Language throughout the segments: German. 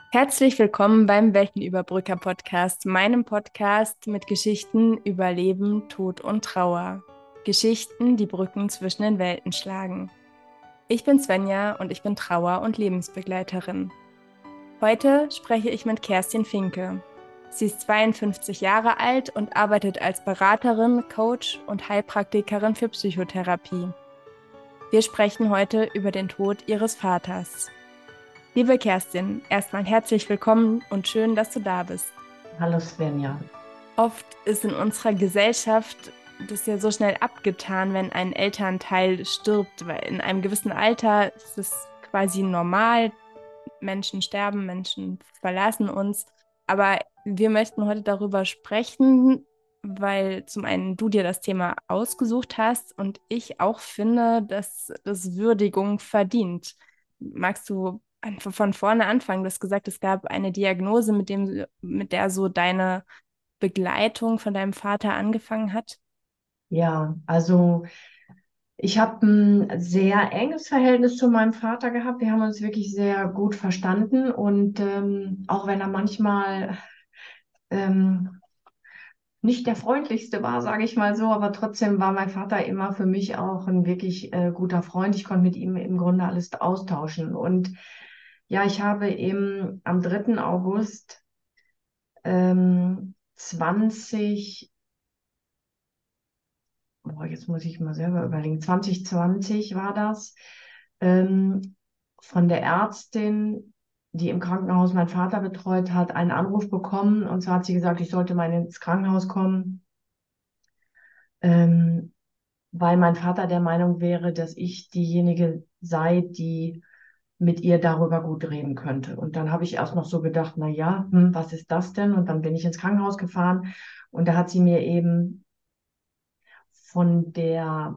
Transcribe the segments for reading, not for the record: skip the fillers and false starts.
Herzlich willkommen beim Weltenüberbrücker-Podcast, meinem Podcast mit Geschichten über Leben, Tod und Trauer. Geschichten, die Brücken zwischen den Welten schlagen. Ich bin Svenja und ich bin Trauer- und Lebensbegleiterin. Heute spreche ich mit Kerstin Finke. Sie ist 52 Jahre alt und arbeitet als Beraterin, Coach und Heilpraktikerin für Psychotherapie. Wir sprechen heute über den Tod ihres Vaters. Liebe Kerstin, erstmal herzlich willkommen und schön, dass du da bist. Hallo Svenja. Oft ist in unserer Gesellschaft das ja so schnell abgetan, wenn ein Elternteil stirbt, weil in einem gewissen Alter ist es quasi normal, Menschen sterben, Menschen verlassen uns. Aber wir möchten heute darüber sprechen, weil zum einen du dir das Thema ausgesucht hast und ich auch finde, dass das Würdigung verdient. Magst du einfach von vorne anfangen? Du hast gesagt, es gab eine Diagnose, mit der so deine Begleitung von deinem Vater angefangen hat. Ja, also ich habe ein sehr enges Verhältnis zu meinem Vater gehabt. Wir haben uns wirklich sehr gut verstanden und auch wenn er manchmal ähm, nicht der freundlichste war, sage ich mal so, aber trotzdem war mein Vater immer für mich auch ein wirklich guter Freund. Ich konnte mit ihm im Grunde alles austauschen. Und ja, ich habe eben am 3. August 20 jetzt muss ich mal selber überlegen, 2020 war das, ähm, von der Ärztin, die im Krankenhaus meinen Vater betreut hat, einen Anruf bekommen. Und zwar hat sie gesagt, ich sollte mal ins Krankenhaus kommen, ähm, weil mein Vater der Meinung wäre, dass ich diejenige sei, die mit ihr darüber gut reden könnte. Und dann habe ich erst noch so gedacht, na ja, was ist das denn? Und dann bin ich ins Krankenhaus gefahren und da hat sie mir eben von der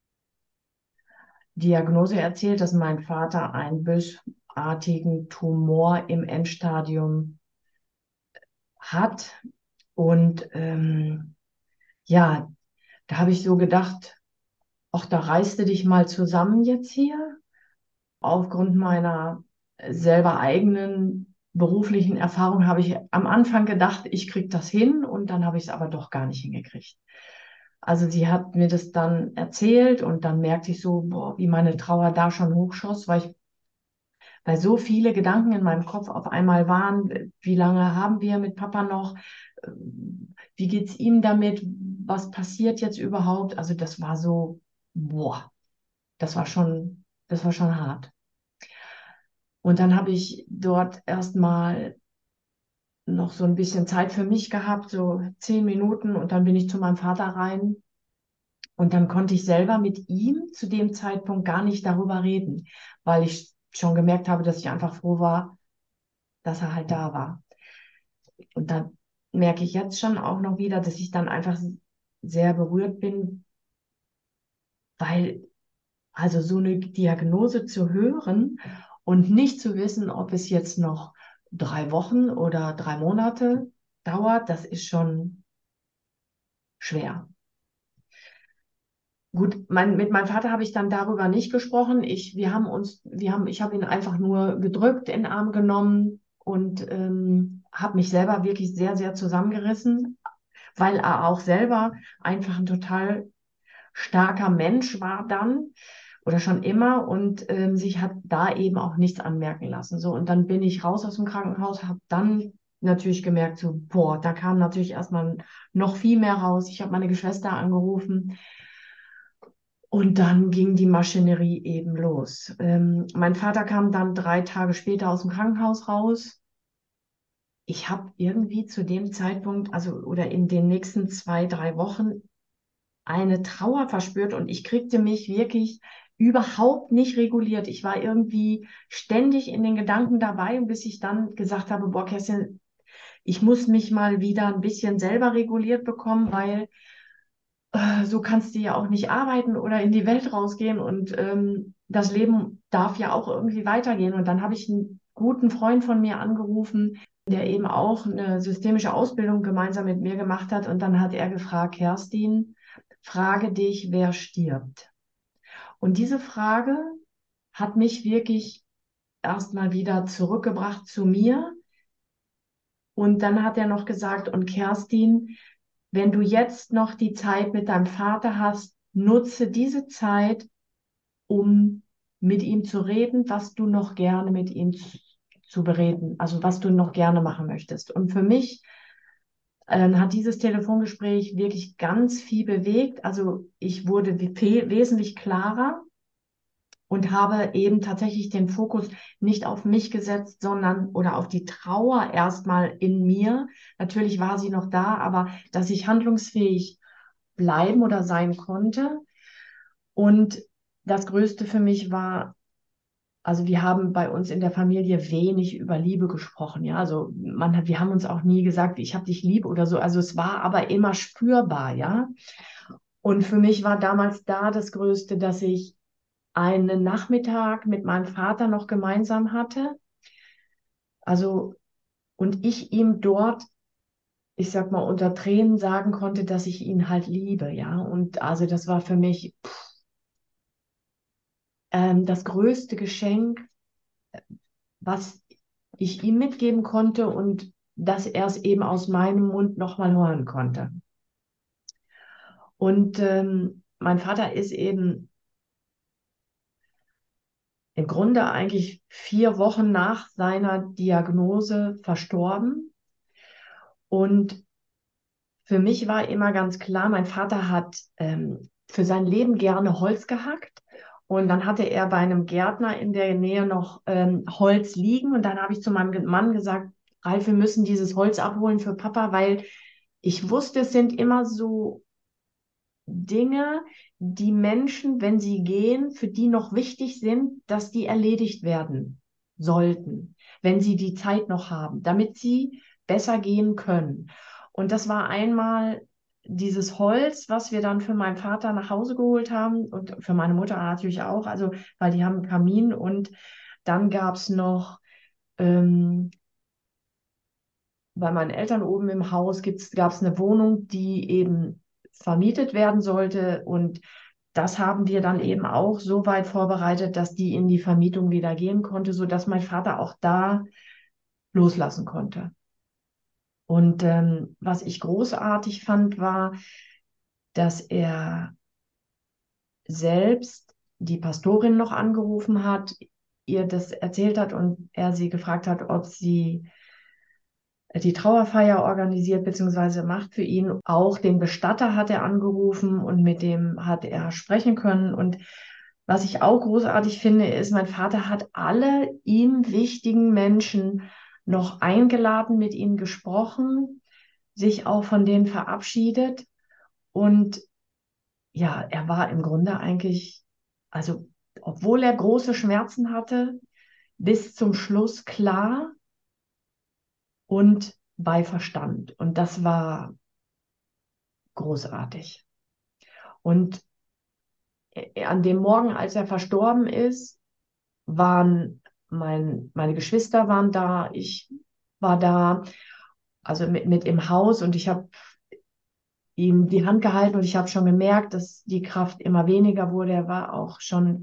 Diagnose erzählt, dass mein Vater einen bösartigen Tumor im Endstadium hat. Und ja, da habe ich so gedacht, ach, da reißt du dich mal zusammen jetzt hier. Aufgrund meiner selber eigenen beruflichen Erfahrung habe ich am Anfang gedacht, ich kriege das hin und dann habe ich es aber doch gar nicht hingekriegt. Also sie hat mir das dann erzählt und dann merkte ich so, boah, wie meine Trauer da schon hochschoss, weil so viele Gedanken in meinem Kopf auf einmal waren. Wie lange haben wir mit Papa noch? Wie geht's ihm damit? Was passiert jetzt überhaupt? Also das war so, boah, das war schon hart. Und dann habe ich dort erstmal noch so ein bisschen Zeit für mich gehabt, so 10 Minuten, und dann bin ich zu meinem Vater rein. Und dann konnte ich selber mit ihm zu dem Zeitpunkt gar nicht darüber reden, weil ich schon gemerkt habe, dass ich einfach froh war, dass er halt da war. Und dann merke ich jetzt schon auch noch wieder, dass ich dann einfach sehr berührt bin, weil also so eine Diagnose zu hören und nicht zu wissen, ob es jetzt noch 3 Wochen oder 3 Monate dauert, das ist schon schwer. Gut, mit meinem Vater habe ich dann darüber nicht gesprochen. Ich habe ihn einfach nur gedrückt, in den Arm genommen und habe mich selber wirklich sehr, sehr zusammengerissen, weil er auch selber einfach ein total starker Mensch war dann oder schon immer und sich hat da eben auch nichts anmerken lassen. So, und dann bin ich raus aus dem Krankenhaus, habe dann natürlich gemerkt, so, boah, da kam natürlich erstmal noch viel mehr raus. Ich habe meine Geschwister angerufen und dann ging die Maschinerie eben los. Mein Vater kam dann 3 Tage später aus dem Krankenhaus raus. Ich habe irgendwie zu dem Zeitpunkt, also oder in den nächsten 2, 3 Wochen, eine Trauer verspürt und ich kriegte mich wirklich überhaupt nicht reguliert. Ich war irgendwie ständig in den Gedanken dabei, und bis ich dann gesagt habe, boah, Kerstin, ich muss mich mal wieder ein bisschen selber reguliert bekommen, weil so kannst du ja auch nicht arbeiten oder in die Welt rausgehen und das Leben darf ja auch irgendwie weitergehen. Und dann habe ich einen guten Freund von mir angerufen, der eben auch eine systemische Ausbildung gemeinsam mit mir gemacht hat. Und dann hat er gefragt, Kerstin, frage dich, wer stirbt? Und diese Frage hat mich wirklich erstmal wieder zurückgebracht zu mir. Und dann hat er noch gesagt, und Kerstin, wenn du jetzt noch die Zeit mit deinem Vater hast, nutze diese Zeit, um mit ihm zu reden, was du noch gerne mit ihm zu bereden, also was du noch gerne machen möchtest. Und für mich hat dieses Telefongespräch wirklich ganz viel bewegt. Also ich wurde wesentlich klarer und habe eben tatsächlich den Fokus nicht auf mich gesetzt, sondern oder auf die Trauer erstmal in mir. Natürlich war sie noch da, aber dass ich handlungsfähig bleiben oder sein konnte. Und das Größte für mich war, also wir haben bei uns in der Familie wenig über Liebe gesprochen, ja. Also wir haben uns auch nie gesagt, ich habe dich lieb oder so. Also es war aber immer spürbar, ja. Und für mich war damals da das Größte, dass ich einen Nachmittag mit meinem Vater noch gemeinsam hatte. Also, und ich ihm dort, ich sag mal, unter Tränen sagen konnte, dass ich ihn halt liebe, ja. Und also das war für mich das größte Geschenk, was ich ihm mitgeben konnte und dass er es eben aus meinem Mund nochmal hören konnte. Und mein Vater ist eben im Grunde eigentlich 4 Wochen nach seiner Diagnose verstorben. Und für mich war immer ganz klar, mein Vater hat für sein Leben gerne Holz gehackt. Und dann hatte er bei einem Gärtner in der Nähe noch Holz liegen. Und dann habe ich zu meinem Mann gesagt, Ralf, wir müssen dieses Holz abholen für Papa, weil ich wusste, es sind immer so Dinge, die Menschen, wenn sie gehen, für die noch wichtig sind, dass die erledigt werden sollten, wenn sie die Zeit noch haben, damit sie besser gehen können. Und das war einmal dieses Holz, was wir dann für meinen Vater nach Hause geholt haben und für meine Mutter natürlich auch, also weil die haben einen Kamin und dann gab es noch bei meinen Eltern oben im Haus gab es eine Wohnung, die eben vermietet werden sollte. Und das haben wir dann eben auch so weit vorbereitet, dass die in die Vermietung wieder gehen konnte, sodass mein Vater auch da loslassen konnte. Und was ich großartig fand, war, dass er selbst die Pastorin noch angerufen hat, ihr das erzählt hat und er sie gefragt hat, ob sie die Trauerfeier organisiert bzw. macht für ihn. Auch den Bestatter hat er angerufen und mit dem hat er sprechen können. Und was ich auch großartig finde, ist, mein Vater hat alle ihm wichtigen Menschen noch eingeladen, mit ihnen gesprochen, sich auch von denen verabschiedet. Und ja, er war im Grunde eigentlich, also obwohl er große Schmerzen hatte, bis zum Schluss klar und bei Verstand. Und das war großartig. Und an dem Morgen, als er verstorben ist, waren meine Geschwister waren da, ich war da, also mit im Haus und ich habe ihm die Hand gehalten und ich habe schon gemerkt, dass die Kraft immer weniger wurde. Er war auch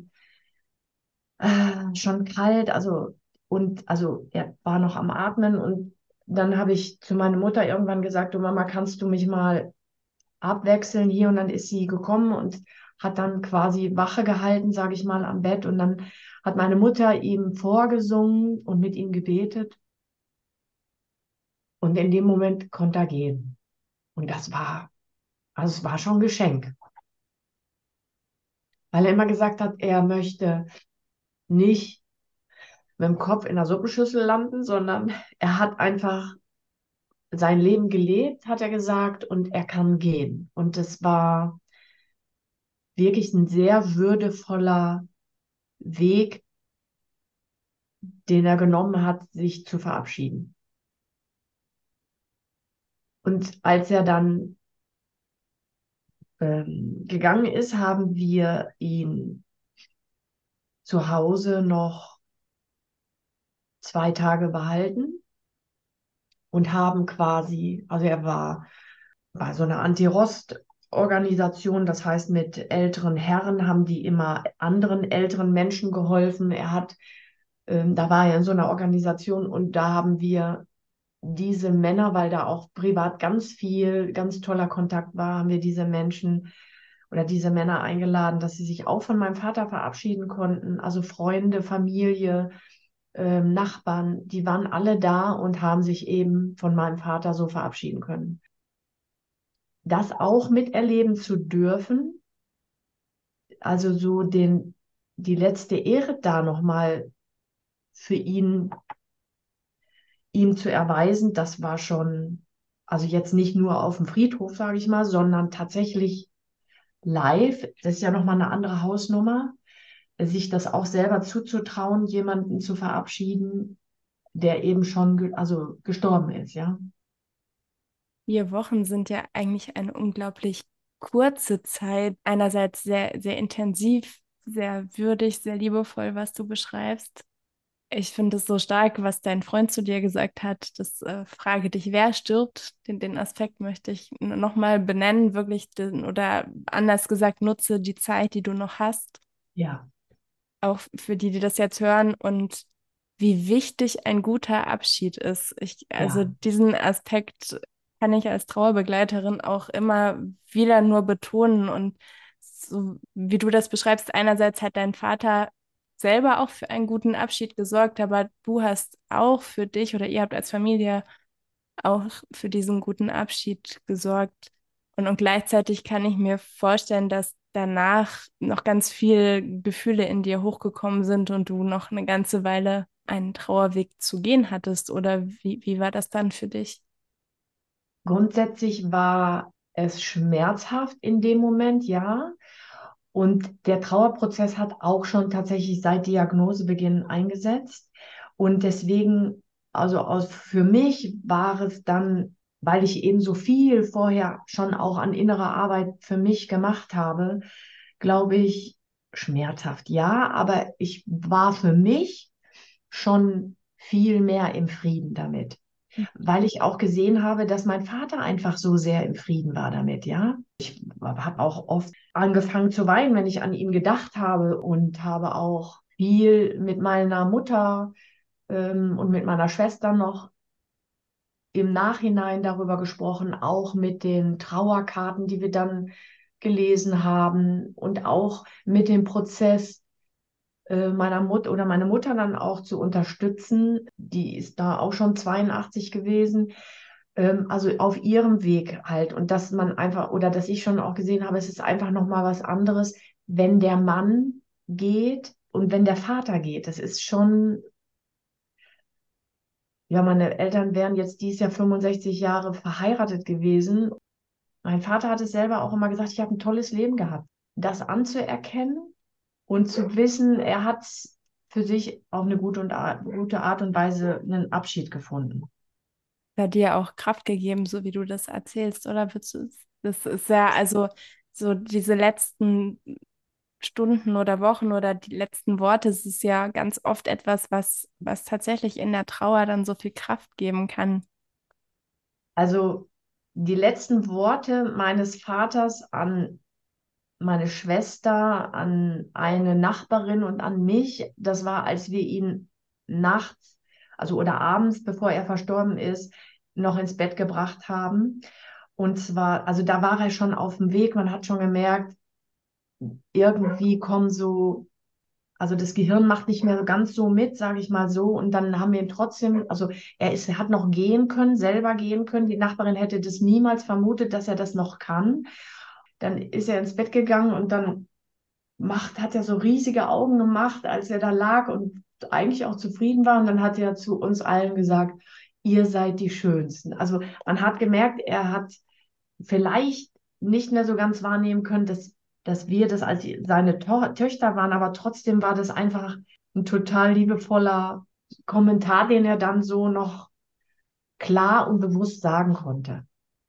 schon kalt, also er war noch am Atmen und dann habe ich zu meiner Mutter irgendwann gesagt, du Mama, kannst du mich mal abwechseln hier und dann ist sie gekommen und hat dann quasi Wache gehalten, sage ich mal, am Bett und dann hat meine Mutter ihm vorgesungen und mit ihm gebetet und in dem Moment konnte er gehen und also es war schon ein Geschenk, weil er immer gesagt hat, er möchte nicht mit dem Kopf in der Suppenschüssel landen, sondern er hat einfach sein Leben gelebt, hat er gesagt, und er kann gehen und es war wirklich ein sehr würdevoller Weg, den er genommen hat, sich zu verabschieden. Und als er dann gegangen ist, haben wir ihn zu Hause noch 2 Tage behalten und haben quasi, also er war bei so einer Anti-Rost-Organisation, das heißt mit älteren Herren haben die immer anderen älteren Menschen geholfen. Da war er in so einer Organisation und da haben wir diese Männer, weil da auch privat ganz viel, ganz toller Kontakt war, haben wir diese Menschen oder diese Männer eingeladen, dass sie sich auch von meinem Vater verabschieden konnten. Also Freunde, Familie, Nachbarn, die waren alle da und haben sich eben von meinem Vater so verabschieden können. Das auch miterleben zu dürfen, also so die letzte Ehre da nochmal für ihn, ihm zu erweisen, das war schon, also jetzt nicht nur auf dem Friedhof, sage ich mal, sondern tatsächlich live. Das ist ja nochmal eine andere Hausnummer, sich das auch selber zuzutrauen, jemanden zu verabschieden, der eben schon also gestorben ist, ja. 4 Wochen sind ja eigentlich eine unglaublich kurze Zeit. Einerseits sehr, sehr intensiv, sehr würdig, sehr liebevoll, was du beschreibst. Ich finde es so stark, was dein Freund zu dir gesagt hat. Das frage dich, wer stirbt. Den Aspekt möchte ich nochmal benennen, wirklich, oder anders gesagt, nutze die Zeit, die du noch hast, Ja, auch für die, die das jetzt hören und wie wichtig ein guter Abschied ist. Also ja. diesen Aspekt kann ich als Trauerbegleiterin auch immer wieder nur betonen und so wie du das beschreibst, einerseits hat dein Vater selber auch für einen guten Abschied gesorgt, aber du hast auch für dich oder ihr habt als Familie auch für diesen guten Abschied gesorgt. Und gleichzeitig kann ich mir vorstellen, dass danach noch ganz viel Gefühle in dir hochgekommen sind und du noch eine ganze Weile einen Trauerweg zu gehen hattest. Oder wie war das dann für dich? Grundsätzlich war es schmerzhaft in dem Moment, ja. Und der Trauerprozess hat auch schon tatsächlich seit Diagnosebeginn eingesetzt. Und deswegen, für mich war es dann, weil ich eben so viel vorher schon auch an innerer Arbeit für mich gemacht habe, glaube ich, schmerzhaft, ja. Aber ich war für mich schon viel mehr im Frieden damit, weil ich auch gesehen habe, dass mein Vater einfach so sehr im Frieden war damit, ja. Ich habe auch oft angefangen zu weinen, wenn ich an ihn gedacht habe und habe auch viel mit meiner Mutter und mit meiner Schwester noch im Nachhinein darüber gesprochen, auch mit den Trauerkarten, die wir dann gelesen haben und auch mit dem Prozess meiner Mutter oder meine Mutter dann auch zu unterstützen. Die ist da auch schon 82 gewesen. Also auf ihrem Weg halt. Und dass man einfach, oder dass ich schon auch gesehen habe, es ist einfach nochmal was anderes, wenn der Mann geht und wenn der Vater geht. Das ist schon, ja, meine Eltern wären jetzt dieses Jahr 65 Jahre verheiratet gewesen. Mein Vater hat es selber auch immer gesagt, ich habe ein tolles Leben gehabt. Das anzuerkennen und zu wissen, er hat für sich auf eine gute Art und Weise einen Abschied gefunden. Hat dir auch Kraft gegeben, so wie du das erzählst, oder das ist ja, also so diese letzten Stunden oder Wochen oder die letzten Worte, es ist ja ganz oft etwas, was tatsächlich in der Trauer dann so viel Kraft geben kann. Also die letzten Worte meines Vaters an meine Schwester, an eine Nachbarin und an mich, das war, als wir ihn nachts, also oder abends, bevor er verstorben ist, noch ins Bett gebracht haben. Und zwar, also da war er schon auf dem Weg, man hat schon gemerkt, irgendwie kommen so, also das Gehirn macht nicht mehr so ganz so mit, sage ich mal so. Und dann haben wir ihn trotzdem, also er hat noch gehen können, selber gehen können. Die Nachbarin hätte das niemals vermutet, dass er das noch kann. Dann ist er ins Bett gegangen und dann hat er so riesige Augen gemacht, als er da lag und eigentlich auch zufrieden war. Und dann hat er zu uns allen gesagt, ihr seid die Schönsten. Also man hat gemerkt, er hat vielleicht nicht mehr so ganz wahrnehmen können, dass wir das als seine Töchter waren, aber trotzdem war das einfach ein total liebevoller Kommentar, den er dann so noch klar und bewusst sagen konnte.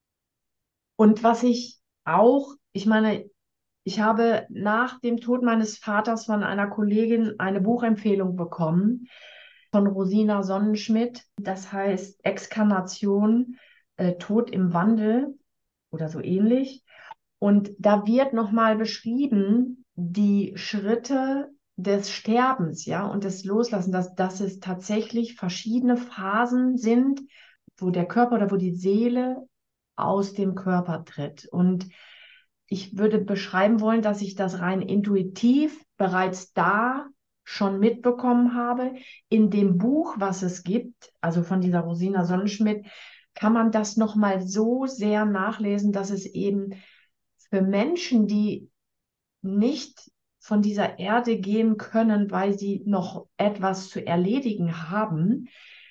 Und was ich auch, ich meine, ich habe nach dem Tod meines Vaters von einer Kollegin eine Buchempfehlung bekommen von Rosina Sonnenschmidt. Das heißt Exkarnation, Tod im Wandel oder so ähnlich. Und da wird nochmal beschrieben, die Schritte des Sterbens, ja, und des Loslassen, dass es tatsächlich verschiedene Phasen sind, wo der Körper oder wo die Seele aus dem Körper tritt. Und ich würde beschreiben wollen, dass ich das rein intuitiv bereits da schon mitbekommen habe. In dem Buch, was es gibt, also von dieser Rosina Sonnenschmidt, kann man das nochmal so sehr nachlesen, dass es eben für Menschen, die nicht von dieser Erde gehen können, weil sie noch etwas zu erledigen haben,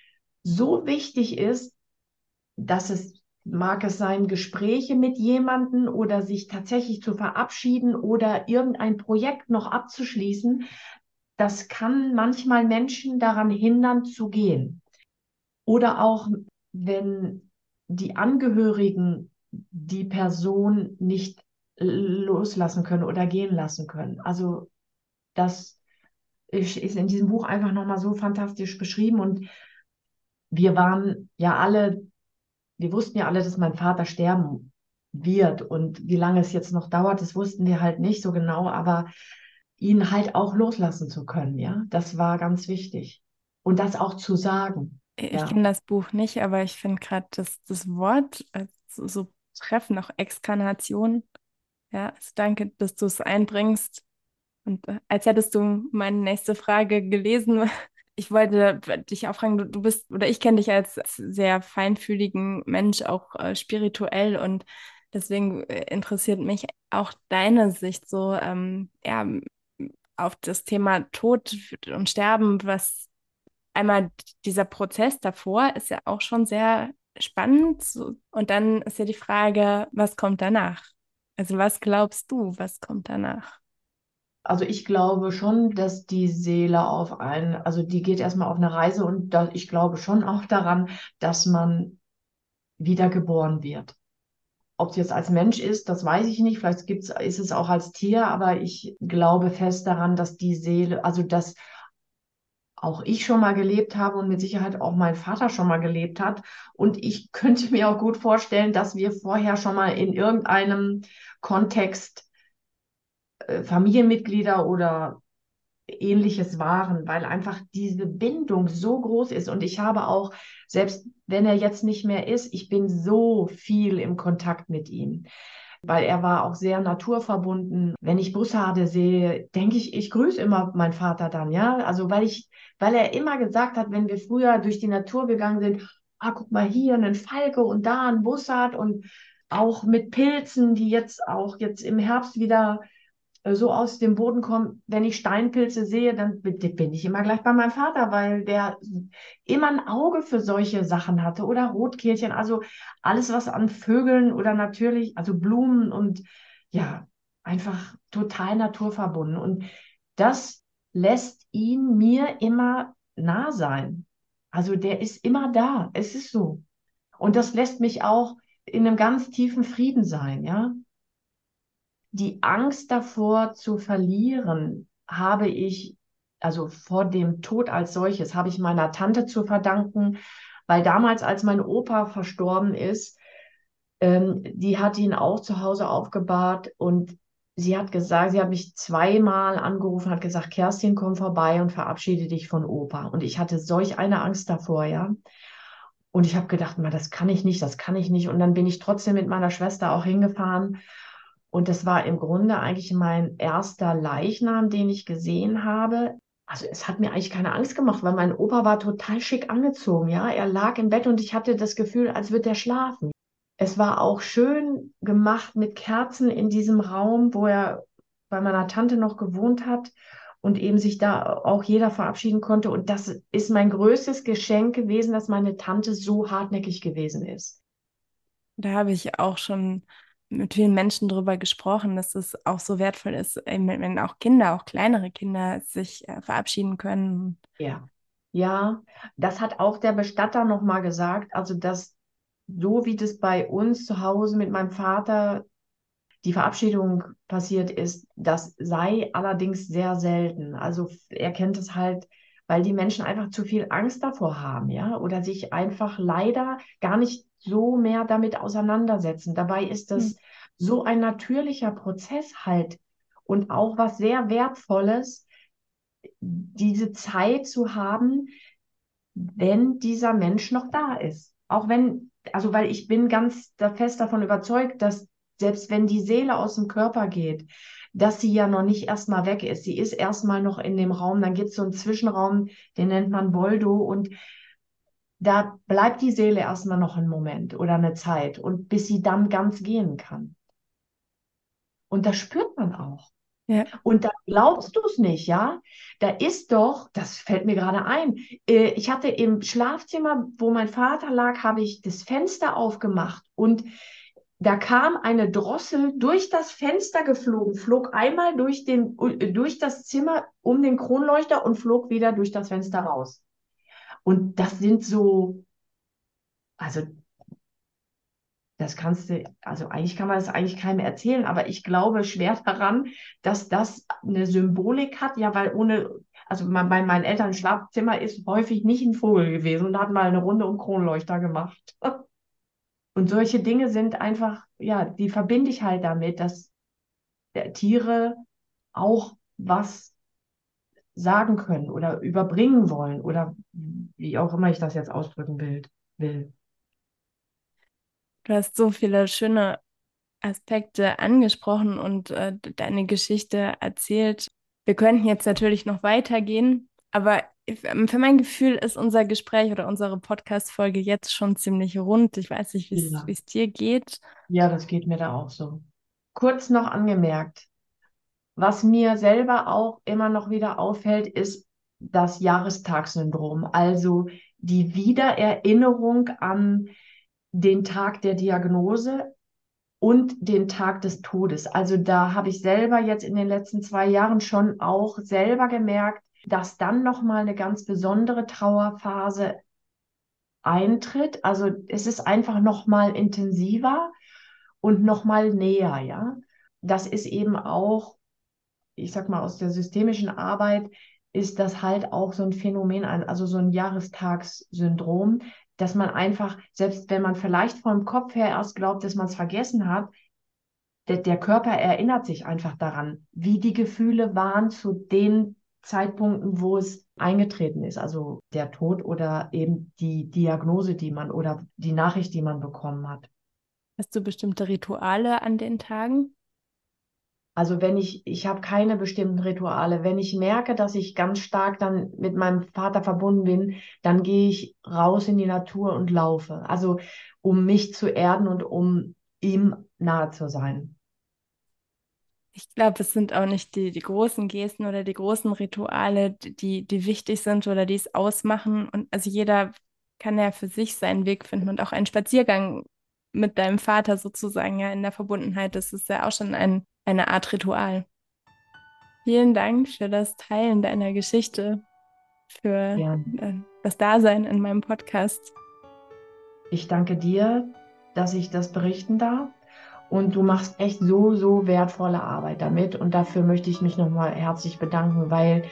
so wichtig ist, dass mag es sein, Gespräche mit jemandem oder sich tatsächlich zu verabschieden oder irgendein Projekt noch abzuschließen, das kann manchmal Menschen daran hindern zu gehen. Oder auch, wenn die Angehörigen die Person nicht loslassen können oder gehen lassen können. Also das ist in diesem Buch einfach nochmal so fantastisch beschrieben. Und wir waren ja alle, wir wussten ja alle, dass mein Vater sterben wird. Und wie lange es jetzt noch dauert, das wussten wir halt nicht so genau, aber ihn halt auch loslassen zu können, ja, das war ganz wichtig. Und das auch zu sagen, Ich ja. kenne das Buch nicht, aber ich finde gerade das Wort so treffend, auch Exkarnation. Ja, also danke, dass du es einbringst. Und als hättest du meine nächste Frage gelesen. Ich wollte dich auch fragen, du bist, oder ich kenne dich als sehr feinfühligen Mensch, auch spirituell. Und deswegen interessiert mich auch deine Sicht so ja, auf das Thema Tod und Sterben, was einmal dieser Prozess davor ist ja auch schon sehr spannend. So. Und dann ist ja die Frage, was kommt danach? Also was glaubst du, was kommt danach? Also ich glaube schon, dass die Seele also die geht erstmal auf eine Reise und ich glaube schon auch daran, dass man wiedergeboren wird. Ob es jetzt als Mensch ist, das weiß ich nicht. Ist es auch als Tier, aber ich glaube fest daran, dass die Seele, also dass auch ich schon mal gelebt habe und mit Sicherheit auch mein Vater schon mal gelebt hat. Und ich könnte mir auch gut vorstellen, dass wir vorher schon mal in irgendeinem Kontext Familienmitglieder oder Ähnliches waren, weil einfach diese Bindung so groß ist. Und ich habe auch, selbst wenn er jetzt nicht mehr ist, ich bin so viel im Kontakt mit ihm, weil er war auch sehr naturverbunden. Wenn ich Bussarde sehe, denke ich, ich grüße immer meinen Vater dann, ja. Also weil er immer gesagt hat, wenn wir früher durch die Natur gegangen sind, ah, guck mal hier, ein Falke und da ein Bussard und auch mit Pilzen, die jetzt im Herbst wieder so aus dem Boden kommen. Wenn ich Steinpilze sehe, dann bin ich immer gleich bei meinem Vater, weil der immer ein Auge für solche Sachen hatte oder Rotkehlchen, also alles, was an Vögeln oder natürlich, also Blumen und ja, einfach total naturverbunden. Und das lässt ihn mir immer nah sein. Also der ist immer da. Es ist so. Und das lässt mich auch in einem ganz tiefen Frieden sein, ja. Die Angst davor zu verlieren habe ich, also vor dem Tod als solches, habe ich meiner Tante zu verdanken, weil damals, als mein Opa verstorben ist, die hat ihn auch zu Hause aufgebahrt und sie hat gesagt, sie hat mich zweimal angerufen, hat gesagt, Kerstin, komm vorbei und verabschiede dich von Opa. Und ich hatte solch eine Angst davor, ja. Und ich habe gedacht, mal, das kann ich nicht, das kann ich nicht. Und dann bin ich trotzdem mit meiner Schwester auch hingefahren. Und das war im Grunde eigentlich mein erster Leichnam, den ich gesehen habe. Also es hat mir eigentlich keine Angst gemacht, weil mein Opa war total schick angezogen, ja. Er lag im Bett und ich hatte das Gefühl, als würde er schlafen. Es war auch schön gemacht mit Kerzen in diesem Raum, wo er bei meiner Tante noch gewohnt hat und eben sich da auch jeder verabschieden konnte. Und das ist mein größtes Geschenk gewesen, dass meine Tante so hartnäckig gewesen ist. Da habe ich auch schon mit vielen Menschen drüber gesprochen, dass es auch so wertvoll ist, eben wenn auch Kinder, auch kleinere Kinder sich verabschieden können. Ja. Ja, das hat auch der Bestatter nochmal gesagt. Also, dass so wie das bei uns zu Hause mit meinem Vater die Verabschiedung passiert ist, das sei allerdings sehr selten. Also er kennt es halt, weil die Menschen einfach zu viel Angst davor haben, ja, oder sich einfach leider gar nicht so mehr damit auseinandersetzen. Dabei ist Hm. das so ein natürlicher Prozess halt und auch was sehr Wertvolles, diese Zeit zu haben, wenn dieser Mensch noch da ist. Auch wenn, also weil ich bin ganz fest davon überzeugt, dass selbst wenn die Seele aus dem Körper geht, dass sie ja noch nicht erstmal weg ist. Sie ist erstmal noch in dem Raum, dann gibt es so einen Zwischenraum, den nennt man Boldo und da bleibt die Seele erstmal noch einen Moment oder eine Zeit und bis sie dann ganz gehen kann. Und das spürt man auch. Ja. Und da glaubst du es nicht, ja? Da ist doch, das fällt mir gerade ein, ich hatte im Schlafzimmer, wo mein Vater lag, habe ich das Fenster aufgemacht und da kam eine Drossel durch das Fenster geflogen, flog einmal durch das Zimmer um den Kronleuchter und flog wieder durch das Fenster raus. Und das sind so, also das kannst du, also eigentlich kann man das eigentlich keinem erzählen, aber ich glaube schwer daran, dass das eine Symbolik hat, ja, weil ohne, also bei meinen Eltern Schlafzimmer ist häufig nicht ein Vogel gewesen und hat mal eine Runde um Kronleuchter gemacht. Und solche Dinge sind einfach, ja, die verbinde ich halt damit, dass Tiere auch was sagen können oder überbringen wollen oder wie auch immer ich das jetzt ausdrücken will. Du hast so viele schöne Aspekte angesprochen und deine Geschichte erzählt. Wir könnten jetzt natürlich noch weitergehen, aber für mein Gefühl ist unser Gespräch oder unsere Podcast-Folge jetzt schon ziemlich rund. Ich weiß nicht, Ja. wie es dir geht. Ja, das geht mir da auch so. Kurz noch angemerkt, was mir selber auch immer noch wieder auffällt, ist das Jahrestagssyndrom, also die Wiedererinnerung an den Tag der Diagnose und den Tag des Todes. Also da habe ich selber jetzt in den letzten 2 Jahren schon auch selber gemerkt, dass dann nochmal eine ganz besondere Trauerphase eintritt. Also es ist einfach nochmal intensiver und nochmal näher, ja. Das ist eben auch, ich sag mal, aus der systemischen Arbeit ist das halt auch so ein Phänomen, also so ein Jahrestagssyndrom, dass man einfach, selbst wenn man vielleicht vom Kopf her erst glaubt, dass man es vergessen hat, der Körper erinnert sich einfach daran, wie die Gefühle waren zu den Zeitpunkten, wo es eingetreten ist, also der Tod oder eben die Diagnose, die man oder die Nachricht, die man bekommen hat. Hast du bestimmte Rituale an den Tagen? Also ich habe keine bestimmten Rituale. Wenn ich merke, dass ich ganz stark dann mit meinem Vater verbunden bin, dann gehe ich raus in die Natur und laufe. Also um mich zu erden und um ihm nahe zu sein. Ich glaube, es sind auch nicht die großen Gesten oder die großen Rituale, die wichtig sind oder die es ausmachen. Und also jeder kann ja für sich seinen Weg finden und auch ein Spaziergang mit deinem Vater sozusagen ja in der Verbundenheit, das ist ja auch schon eine Art Ritual. Vielen Dank für das Teilen deiner Geschichte, für Ja. das Dasein in meinem Podcast. Ich danke dir, dass ich das berichten darf. Und du machst echt so, so wertvolle Arbeit damit. Und dafür möchte ich mich nochmal herzlich bedanken, weil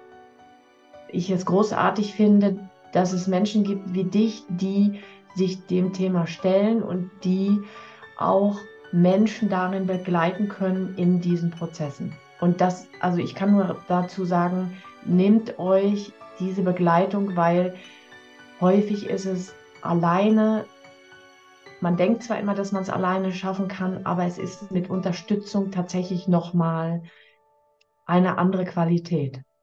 ich es großartig finde, dass es Menschen gibt wie dich, die sich dem Thema stellen und die auch Menschen darin begleiten können in diesen Prozessen. Und das, also ich kann nur dazu sagen, nehmt euch diese Begleitung, weil häufig ist es alleine. Man denkt zwar immer, dass man es alleine schaffen kann, aber es ist mit Unterstützung tatsächlich nochmal eine andere Qualität.